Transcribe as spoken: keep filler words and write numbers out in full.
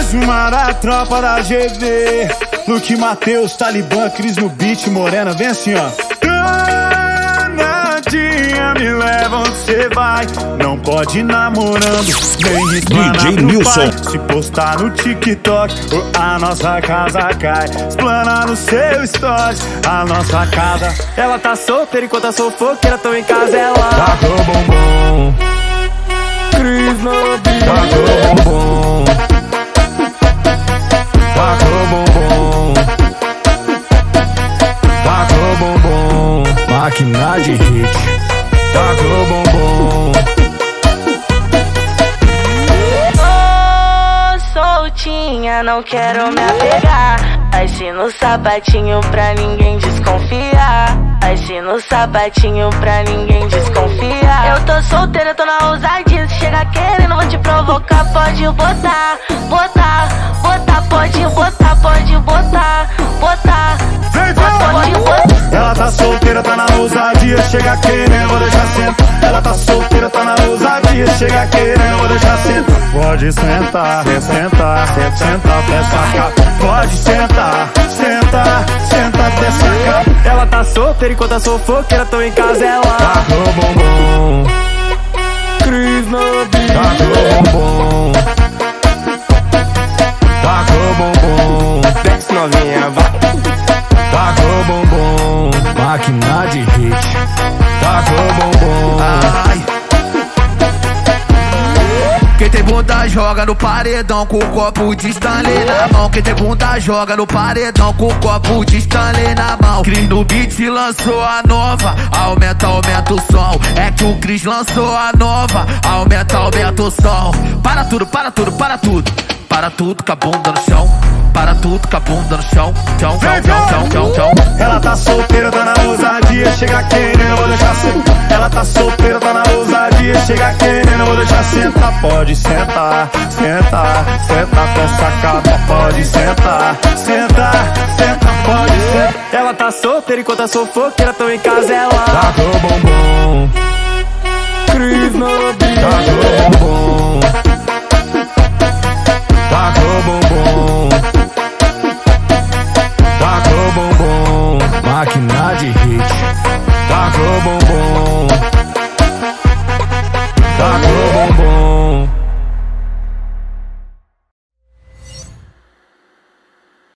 Mais uma da tropa da G V. Luke, Matheus, Talibã, Cris no beat, Morena, vem assim, ó. Danadinha, me leva onde cê vai. Não pode ir namorando, nem reclamar D J pro Nilson. pai. Se postar no TikTok, a nossa casa cai. Explana no seu stories, a nossa casa. Ela tá solteira enquanto a fofoqueira tão em casa, ela Tacou bombom, Cris no beat. tacou bombom, tacou bombom, tacou bombom, Máquina de hit. tacou bombom. Tô soltinha, não quero me apegar. Desce no sapatinho pra ninguém desconfiar. Desce no sapatinho pra ninguém desconfiar. Eu tô solteira, tô na ousadia. Se chegar querendo, vou te provocar. Pode botar, botar, botar. Pode botar, pode botar, botar. Vem, Pode vem! botar. Ela tá solteira, tá na ousadia. Chega querendo, vou deixar sentar. Ela tá solteira, tá na ousadia. Chega querendo, vou deixar sentar. Pode sentar, sentar, sentar até sacar. Pode sentar, sentar, sentar até sacar. Ela tá solteira enquanto a fofoqueira tão em casa, ela Tacou bombom, Cris no beat. tacou bombom, tacou bombom, Desce novinha, vai. tacou bombom, Máquina de hit. tacou bombom. Ai. Quem tem bunda joga no paredão com o copo de Stanley na mão. Quem tem bunda joga no paredão com o copo de Stanley na mão. Cris no beat lançou a nova, aumenta, aumenta o som. É que o Cris lançou a nova, aumenta, aumenta o som. Para tudo, para tudo, para tudo. Para tudo com a bunda no chão. Para tudo com a bunda no chão. Chão, chão, chão, chão, chão, chão. Ela tá solteira, tá na ousadia. Chega querendo, vou deixar sentar. Ela tá solteira, tá na ousadia. Chega querendo, vou deixar sentar. Pode sentar, sentar, sentar até sacar. Pode sentar, sentar, sentar, pode sentar. Ela tá solteira enquanto a fofoqueira tão em casa, ela